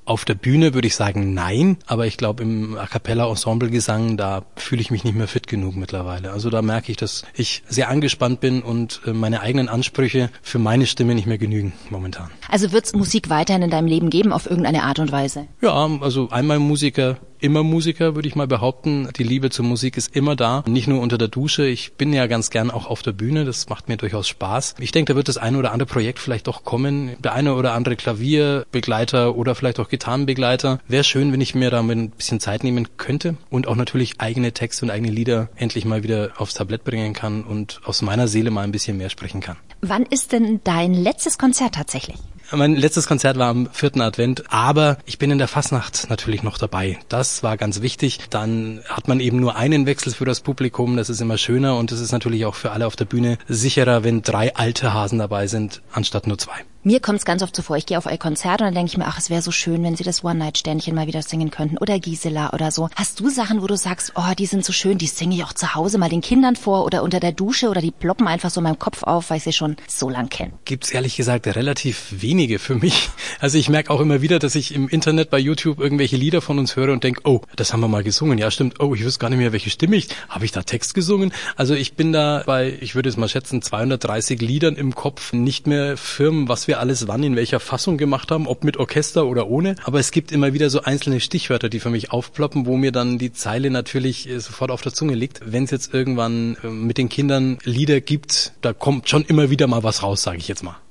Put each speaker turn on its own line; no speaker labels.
Auf der Bühne würde ich sagen, nein, aber ich glaube im A-cappella-Ensemble-Gesang, da fühle ich mich nicht mehr fit genug mittlerweile. Also da merke ich, dass ich sehr angespannt bin und meine eigenen Ansprüche für meine Stimme nicht mehr genügen momentan.
Also wird es Musik weiterhin in deinem Leben geben, auf irgendeine Art und Weise?
Ja, also einmal Musiker, immer Musiker, würde ich mal behaupten. Die Liebe zur Musik ist immer da, nicht nur unter der Dusche. Ich bin ja ganz gern auch auf der Bühne, das macht mir durchaus Spaß. Ich denke, da wird das eine oder andere Projekt vielleicht doch kommen. Der eine oder andere Klavierbegleiter oder vielleicht auch Gitarrenbegleiter. Wäre schön, wenn ich mir da ein bisschen Zeit nehmen könnte und auch natürlich eigene Texte und eigene Lieder endlich mal wieder aufs Tablett bringen kann und aus meiner Seele mal ein bisschen mehr sprechen kann.
Wann ist denn dein letztes Konzert tatsächlich?
Mein letztes Konzert war am 4. Advent, aber ich bin in der Fastnacht natürlich noch dabei. Das war ganz wichtig. Dann hat man eben nur einen Wechsel für das Publikum, das ist immer schöner und es ist natürlich auch für alle auf der Bühne sicherer, wenn 3 alte Hasen dabei sind, anstatt nur 2.
Mir kommt es ganz oft so vor, ich gehe auf euer Konzert und dann denke ich mir, ach, es wäre so schön, wenn sie das One-Night-Ständchen mal wieder singen könnten oder Gisela oder so. Hast du Sachen, wo du sagst, oh, die sind so schön, die singe ich auch zu Hause mal den Kindern vor oder unter der Dusche oder die ploppen einfach so in meinem Kopf auf, weil ich sie schon so lang kenne?
Gibt's ehrlich gesagt relativ wenige für mich. Also ich merke auch immer wieder, dass ich im Internet bei YouTube irgendwelche Lieder von uns höre und denke, oh, das haben wir mal gesungen. Ja, stimmt. Oh, ich wüsste gar nicht mehr, welche Stimme habe ich da Text gesungen? Also ich bin da bei, ich würde es mal schätzen, 230 Liedern im Kopf, nicht mehr firm, was wir alles wann in welcher Fassung gemacht haben, ob mit Orchester oder ohne. Aber es gibt immer wieder so einzelne Stichwörter, die für mich aufploppen, wo mir dann die Zeile natürlich sofort auf der Zunge liegt. Wenn es jetzt irgendwann mit den Kindern Lieder gibt, da kommt schon immer wieder mal was raus, sage ich jetzt mal.